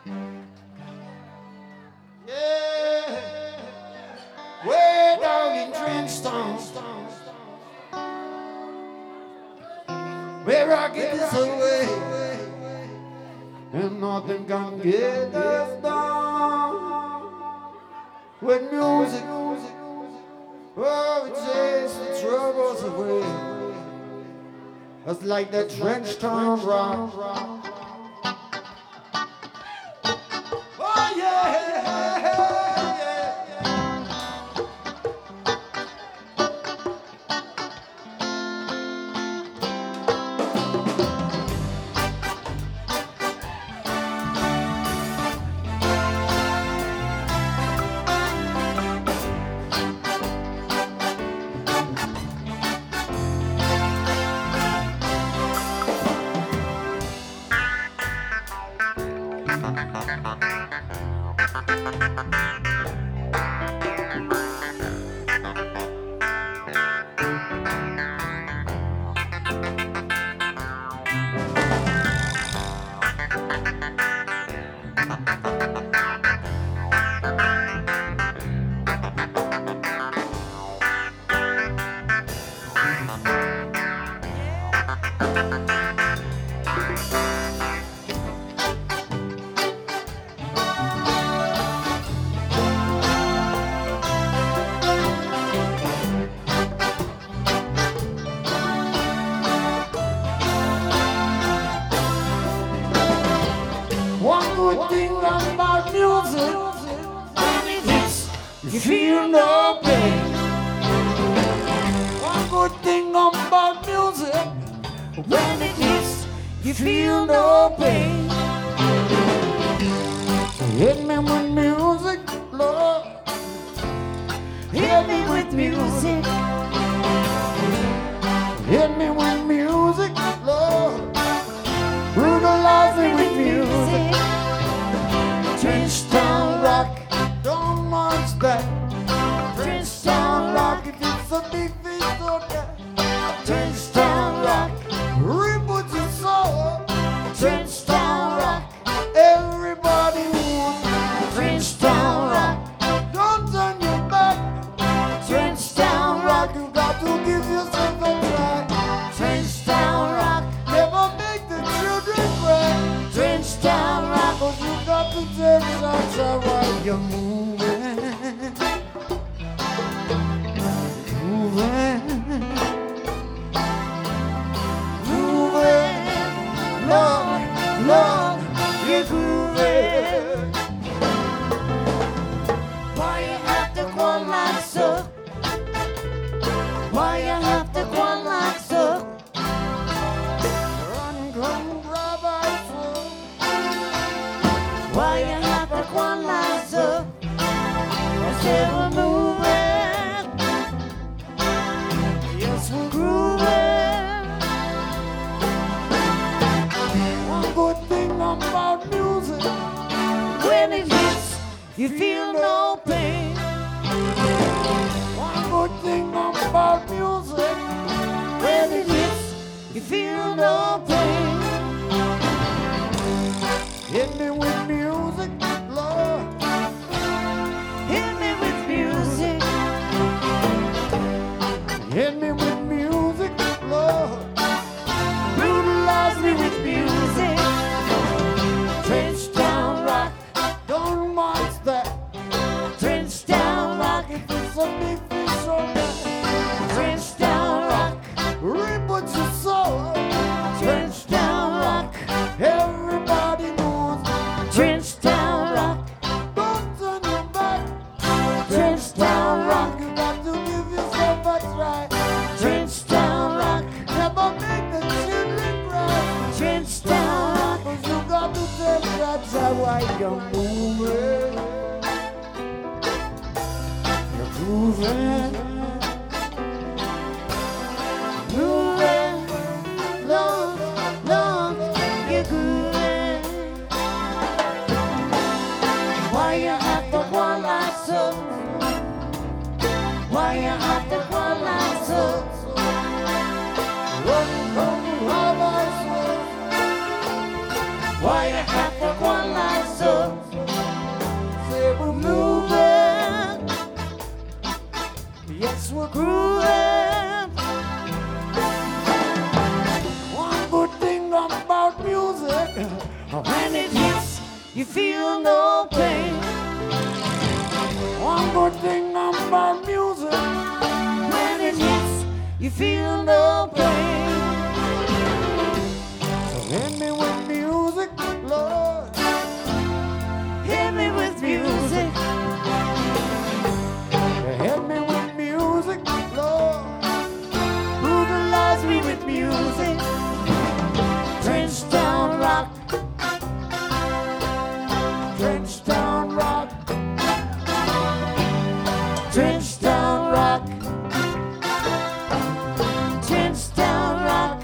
Yeah, way down in Trenchtown, where I get this away, and nothing can get us down. With music, oh, it takes the troubles away. It's like that Trenchtown rock. Oh yeah, yeah. One good thing about music, when it hits, you feel no pain. One good thing about music, when it hits, you feel no pain. So hit me with music, Lord. Hit me with music. Hit me with music, Lord. Brutalize me with music. Trenchtown rock, don't mind that. Trenchtown rock, if it's a big fish, okay. Trenchtown rock, reboot your soul. Trenchtown rock, everybody wants. Trenchtown rock, don't turn your back. Trenchtown rock, you got to give yourself a try. Trenchtown rock, never make the children cry. Trenchtown rock, 'cause you got to tell shots while you're moving. Moving. Moving. Lord, Lord, you're grooving. Why you have to go like so? Why you have to go like so? Run, come, grab our soul. Why you have to go like so? I said we're moving. Yes, we're grooving. One good thing about music, when it hits, you feel no pain. One good thing about music, when it hits, you feel no pain. Hit me with music, Lord. Hit me with music. Hit me with music, Lord. Brutalize me with music. Trenchtown rock, don't mind that. Trenchtown rock, if it's a big fish or not. Trenchtown rock, reboot your soul. Trenchtown rock, everybody knows. Trenchtown rock, don't turn your back. Trenchtown rock, you got to give yourself a try. Trenchtown rock, never make the children cry. Trenchtown rock, 'cause you got to tell shots while you're moving. You're grooving. Moving. Lord, Lord, you're grooving. Why you have to go like so? Why you have to go like so? Run, run, run, run. Why you have to go like so? nights were grooving. One good thing about music, when it hits, you feel no pain. One good thing about music, when it hits, you feel no pain. So hit me with music, Lord. Hit me with music. Hit me with music, Lord. Brutalize me with music. Trenchtown rock. Trenchtown rock. Trenchtown rock. Trenchtown rock.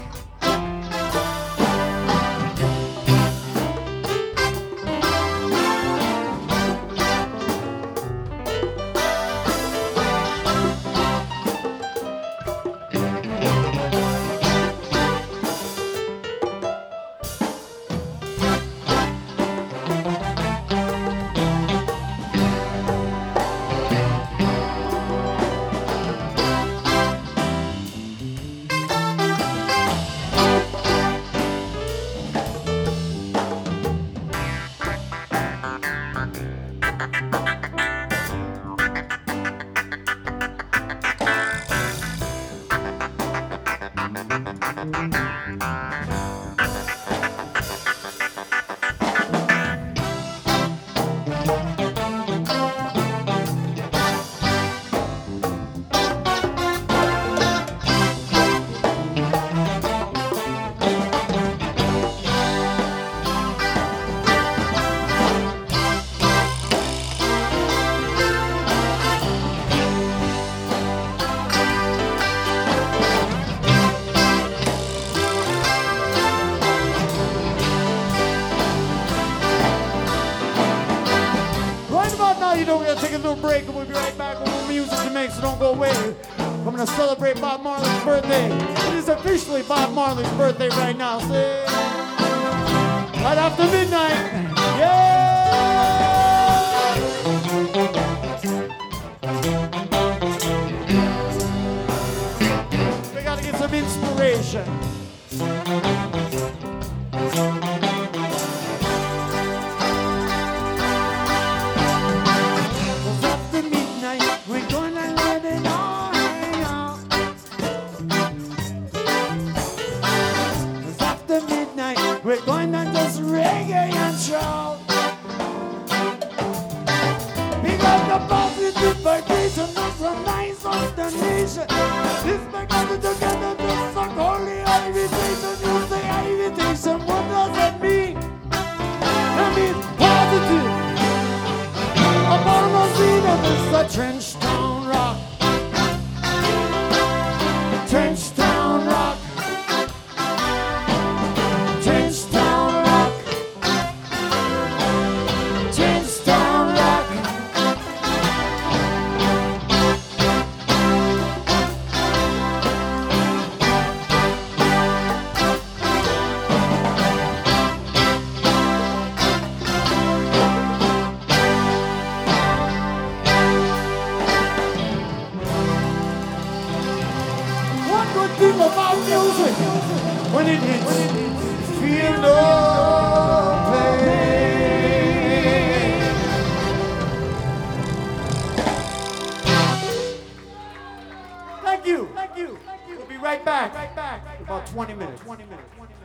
Break and we'll be right back with more music to make, so don't go away. I'm gonna celebrate Bob Marley's birthday. It is officially Bob Marley's birthday right now. See? Right after midnight. Yeah! We gotta get some inspiration. We're going to just reggae and shout. We got the positive vibration of the nice of the nation. This make us together to suck holy invitation. You say invitation, what does that mean? That means positive. Upon the scene of this a Trenchtown rock. Trenchtown rock. Trenchtown rock. Trenchtown rock. One good thing about music, when it hits, feel no pain. Thank you. We'll be right back. In about 20 minutes.